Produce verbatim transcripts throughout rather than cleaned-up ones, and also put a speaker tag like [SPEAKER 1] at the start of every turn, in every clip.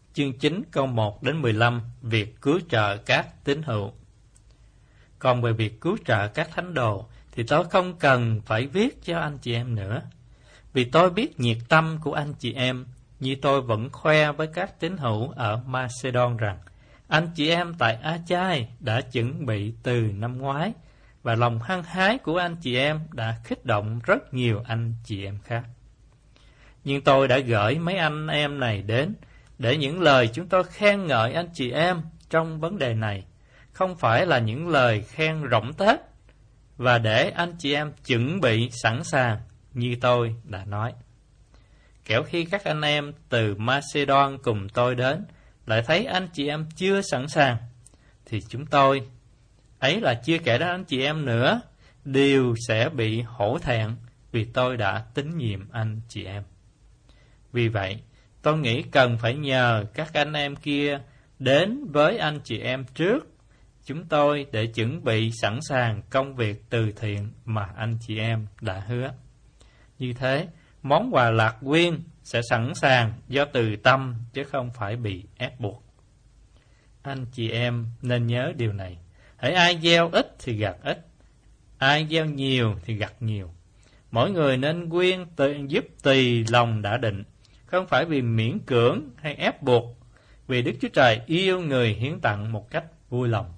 [SPEAKER 1] chương chín câu một đến mười lăm, việc cứu trợ các tín hữu. Còn về việc cứu trợ các thánh đồ thì tôi không cần phải viết cho anh chị em nữa, vì tôi biết nhiệt tâm của anh chị em, như tôi vẫn khoe với các tín hữu ở Macedon rằng anh chị em tại Achai đã chuẩn bị từ năm ngoái, và lòng hăng hái của anh chị em đã khích động rất nhiều anh chị em khác. Nhưng tôi đã gửi mấy anh em này đến để những lời chúng tôi khen ngợi anh chị em trong vấn đề này không phải là những lời khen rỗng tuếch, và để anh chị em chuẩn bị sẵn sàng như tôi đã nói. Kẻo khi các anh em từ Macedon cùng tôi đến lại thấy anh chị em chưa sẵn sàng, thì chúng tôi, ấy là chưa kể đến anh chị em nữa, đều sẽ bị hổ thẹn vì tôi đã tín nhiệm anh chị em. Vì vậy, tôi nghĩ cần phải nhờ các anh em kia đến với anh chị em trước chúng tôi để chuẩn bị sẵn sàng công việc từ thiện mà anh chị em đã hứa. Như thế, món quà lạc quyên sẽ sẵn sàng do từ tâm chứ không phải bị ép buộc. Anh chị em nên nhớ điều này. Hễ ai gieo ít thì gặt ít, ai gieo nhiều thì gặt nhiều. Mỗi người nên quyên tự giúp tùy lòng đã định, không phải vì miễn cưỡng hay ép buộc, vì Đức Chúa Trời yêu người hiến tặng một cách vui lòng.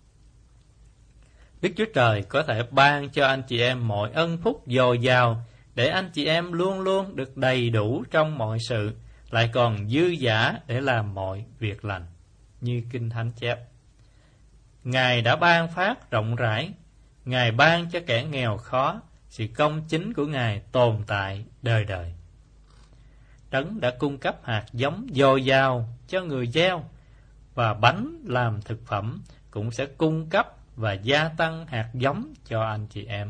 [SPEAKER 1] Đức Chúa Trời có thể ban cho anh chị em mọi ân phúc dồi dào, để anh chị em luôn luôn được đầy đủ trong mọi sự, lại còn dư dả để làm mọi việc lành, như Kinh Thánh chép. Ngài đã ban phát rộng rãi, Ngài ban cho kẻ nghèo khó, sự công chính của Ngài tồn tại đời đời. Đấng đã cung cấp hạt giống dồi dào cho người gieo, và bánh làm thực phẩm cũng sẽ cung cấp và gia tăng hạt giống cho anh chị em.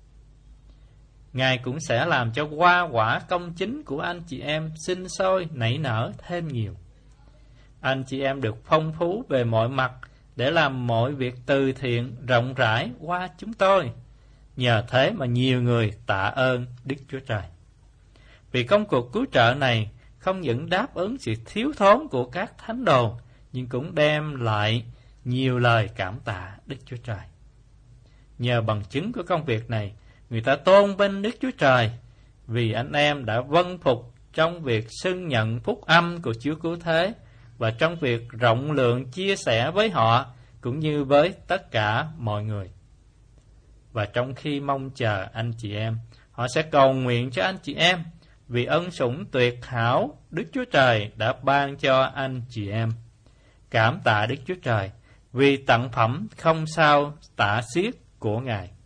[SPEAKER 1] Ngài cũng sẽ làm cho hoa quả công chính của anh chị em sinh sôi nảy nở thêm nhiều. Anh chị em được phong phú về mọi mặt để làm mọi việc từ thiện rộng rãi qua chúng tôi. Nhờ thế mà nhiều người tạ ơn Đức Chúa Trời. Vì công cuộc cứu trợ này không những đáp ứng sự thiếu thốn của các thánh đồ, nhưng cũng đem lại nhiều lời cảm tạ Đức Chúa Trời. Nhờ bằng chứng của công việc này, người ta tôn vinh Đức Chúa Trời, vì anh em đã vâng phục trong việc xưng nhận phúc âm của Chúa Cứu Thế, và trong việc rộng lượng chia sẻ với họ, cũng như với tất cả mọi người. Và trong khi mong chờ anh chị em, họ sẽ cầu nguyện cho anh chị em, vì ân sủng tuyệt hảo Đức Chúa Trời đã ban cho anh chị em. Cảm tạ Đức Chúa Trời vì tặng phẩm không sao tả xiết của Ngài.